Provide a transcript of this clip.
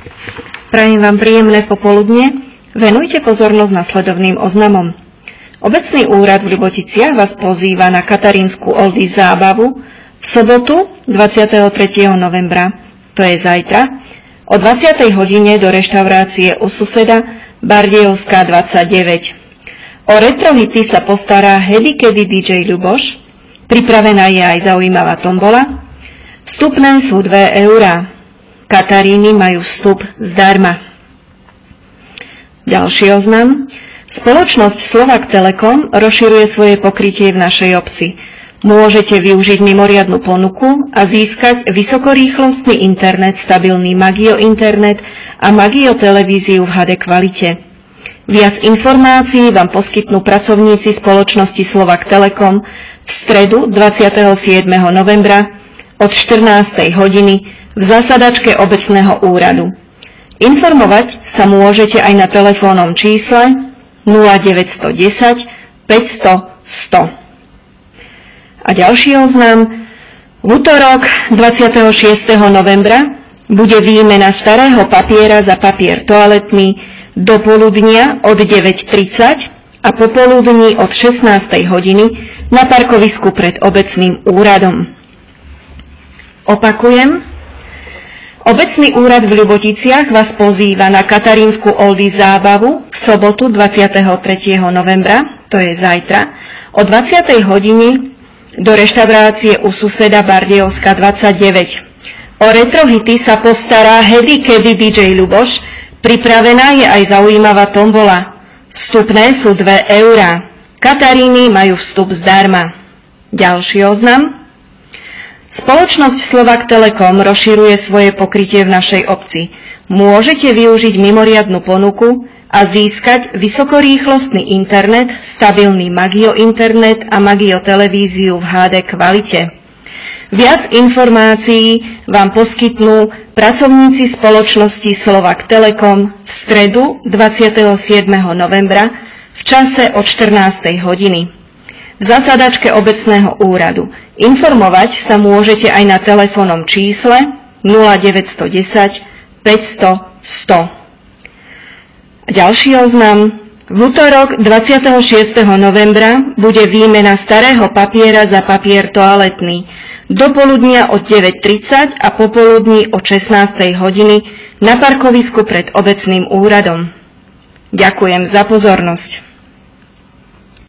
Prajem vám príjemné popoludne. Venujte pozornosť nasledovným oznamom. Obecný úrad v Ľuboticiach vás pozýva na katarínsku oldies zábavu v sobotu 23. novembra, to je zajtra, o 20. hodine do reštaurácie u suseda Bardejovská 29. O retrohity sa postará Hedikedy DJ Ľuboš, pripravená je aj zaujímavá tombola. Vstupné sú 2 €. Kataríny majú vstup zdarma. Ďalší oznam. Spoločnosť Slovak Telekom rozširuje svoje pokrytie v našej obci. Môžete využiť mimoriadnu ponuku a získať vysokorýchlostný internet, stabilný Magio internet a Magio televíziu v HD kvalite. Viac informácií vám poskytnú pracovníci spoločnosti Slovak Telekom v stredu 27. novembra od 14. hodiny v zasadačke obecného úradu. Informovať sa môžete aj na telefónnom čísle 0910 500 100. A ďalší oznam. V utorok 26. novembra bude výmena starého papiera za papier toaletný do poludnia od 9:30 a popoludní od 16. hodiny na parkovisku pred obecným úradom. Opakujem. Obecný úrad v Ľuboticiach vás pozýva na katarínsku oldies zábavu v sobotu 23. novembra, to je zajtra, o 20. hodine do reštaurácie u suseda Bardejovská 29. O retrohity sa postará Hedikedy DJ Ľuboš, pripravená je aj zaujímavá tombola. Vstupné sú 2 €. Kataríny majú vstup zdarma. Ďalší oznam. Spoločnosť Slovak Telekom rozširuje svoje pokrytie v našej obci. Môžete využiť mimoriadnu ponuku a získať vysokorýchlostný internet, stabilný Magio internet a Magio televíziu v HD kvalite. Viac informácií vám poskytnú pracovníci spoločnosti Slovak Telekom v stredu 27. novembra v čase od 14. hodiny. V zasadačke obecného úradu. Informovať sa môžete aj na telefónnom čísle 0910 500 100. Ďalší oznam. V utorok 26. novembra bude výmena starého papiera za papier toaletný. Do poludnia od 9:30 a popoludní od 16. hodiny na parkovisku pred obecným úradom. Ďakujem za pozornosť.